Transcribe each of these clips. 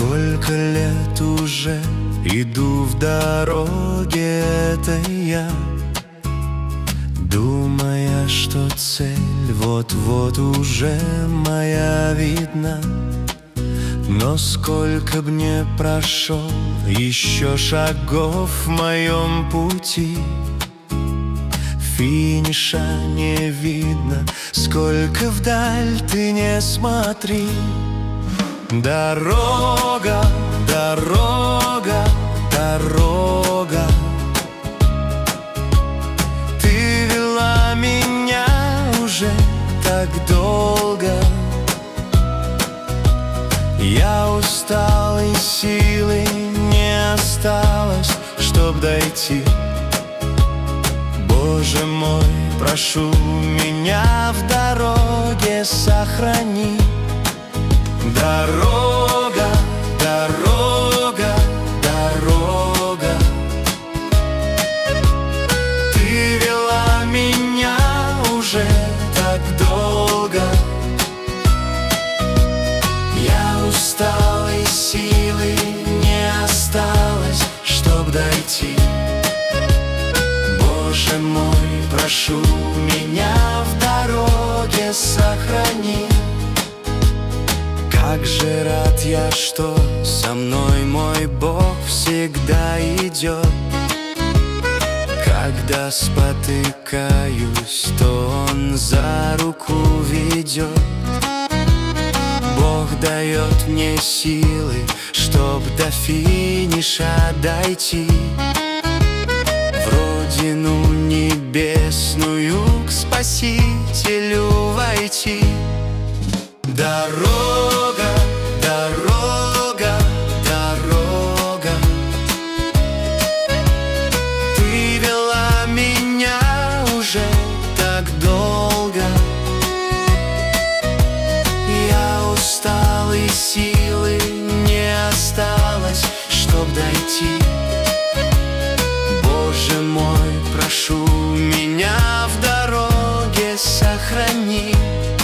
Сколько лет уже иду в дороге этой я, думая, что цель вот-вот уже моя видна. Но сколько б не прошел еще шагов в моем пути, финиша не видно, сколько вдаль ты не смотри. Дорога, дорога, дорога, ты вела меня уже так долго. Я устал, и силы не осталось, чтоб дойти. Боже мой, прошу, меня в дороге сохрани. Дорога, дорога, дорога, ты вела меня уже так долго. Я устал, и силы не осталось, чтоб дойти. Боже мой, прошу, меня в дороге сохрани. Как же рад я, что со мной мой Бог всегда идет. Когда спотыкаюсь, то Он за руку ведет. Бог дает мне силы, чтоб до финиша дойти, в родину небесную к Спасителю войти. Дорога, дорога, дорога, ты вела меня уже так долго. Я устал, и силы не осталось, чтоб дойти. Боже мой, прошу, меня в дороге сохрани.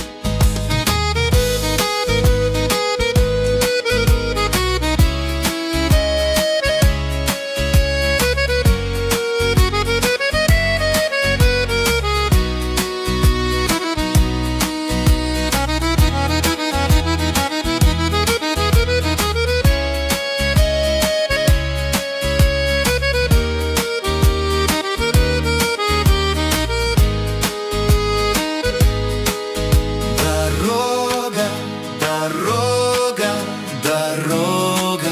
Дорога, дорога,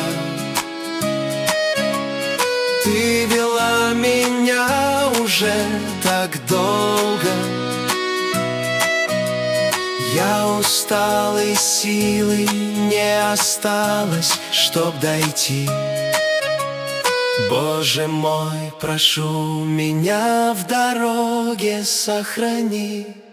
ты вела меня уже так долго. Я устал, и силы не осталось, чтоб дойти. Боже мой, прошу, меня в дороге сохрани.